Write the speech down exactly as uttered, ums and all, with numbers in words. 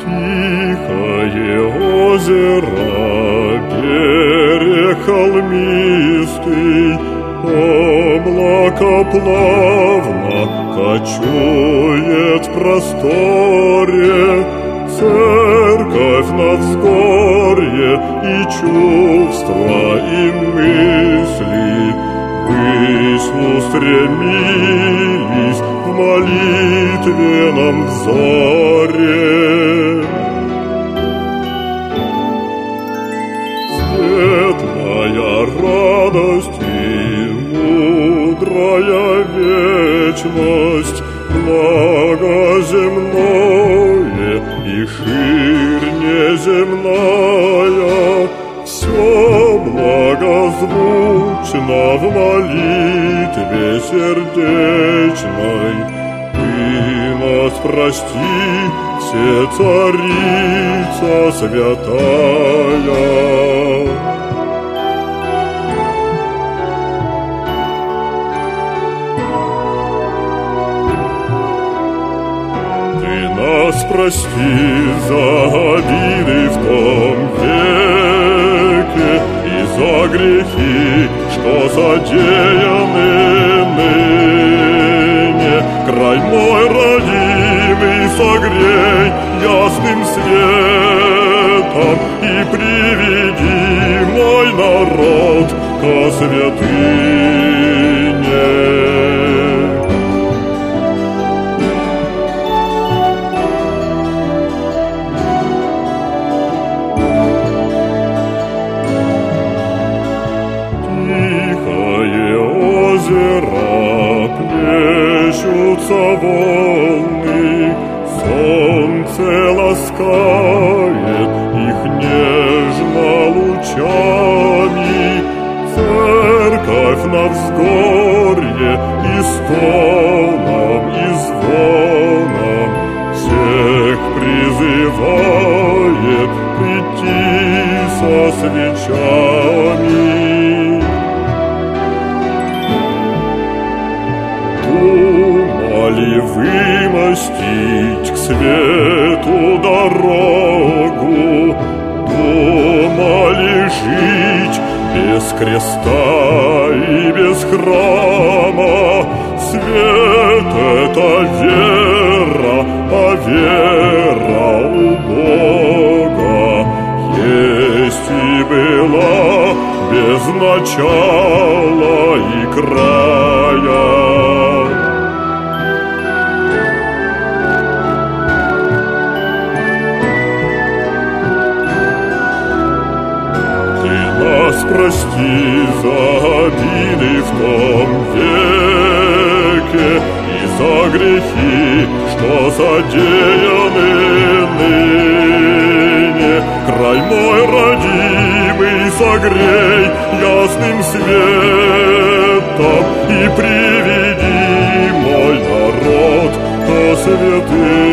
Тихое озеро, берег холмистый, облако плавно кочует в просторе. Церковь на взгорье, и чувства, и мысли ввысь устремились в молитвенном взоре. Светлая радость и мудрая вечность, благо земное и ширь неземная, все благозвучно в молитве сердечной. Ты нас прости, Всецарица святая. Нас прости за обиды в том веке и за грехи, что содеяны ныне. Край мой родимый согрей ясным светом и приведи мой народ ко святыне. Плещутся волны, солнце ласкает их нежно лучами. Церковь на взгорье и стоном, и звоном всех призывает прийти со свечами. Думали вымостить к свету дорогу, думали жить без креста и без храма. Свет — это вера, а вера у Бога есть и была без начала и края. Прости за обиды в том веке и за грехи, что содеяны ныне. Край мой родимый согрей ясным светом и приведи мой народ ко святым.